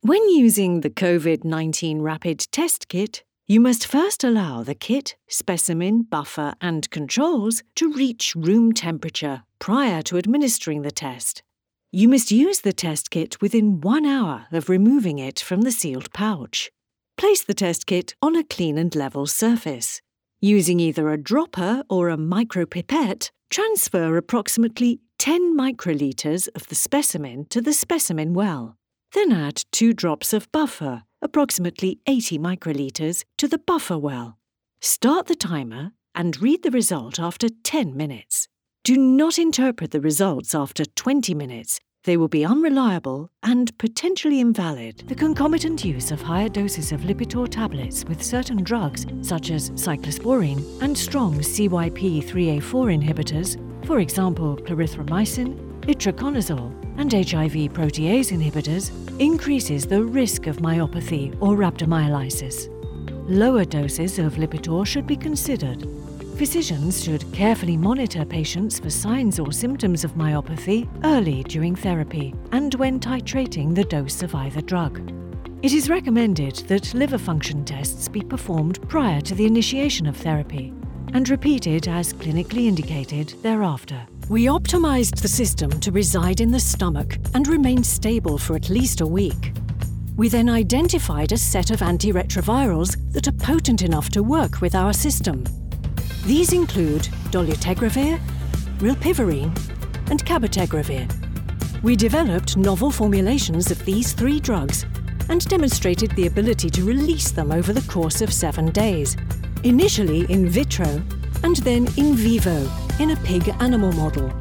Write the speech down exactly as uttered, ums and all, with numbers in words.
When using the COVID nineteen Rapid Test Kit, you must first allow the kit, specimen, buffer and controls to reach room temperature prior to administering the test. You must use the test kit within one hour of removing it from the sealed pouch. Place the test kit on a clean and level surface. Using either a dropper or a micropipette, transfer approximately ten microliters of the specimen to the specimen well. Then add two drops of buffer, approximately eighty microliters, to the buffer well. Start the timer and read the result after ten minutes. Do not interpret the results after twenty minutes. They will be unreliable and potentially invalid. The concomitant use of higher doses of Lipitor tablets with certain drugs, such as cyclosporine and strong C Y P three A four inhibitors, for example clarithromycin, itraconazole, and H I V protease inhibitors, increases the risk of myopathy or rhabdomyolysis. Lower doses of Lipitor should be considered. Physicians should carefully monitor patients for signs or symptoms of myopathy early during therapy and when titrating the dose of either drug. It is recommended that liver function tests be performed prior to the initiation of therapy and repeated as clinically indicated thereafter. We optimized the system to reside in the stomach and remain stable for at least a week. We then identified a set of antiretrovirals that are potent enough to work with our system. These include dolutegravir, rilpivirine, and cabotegravir. We developed novel formulations of these three drugs and demonstrated the ability to release them over the course of seven days, initially in vitro and then in vivo in a pig animal model.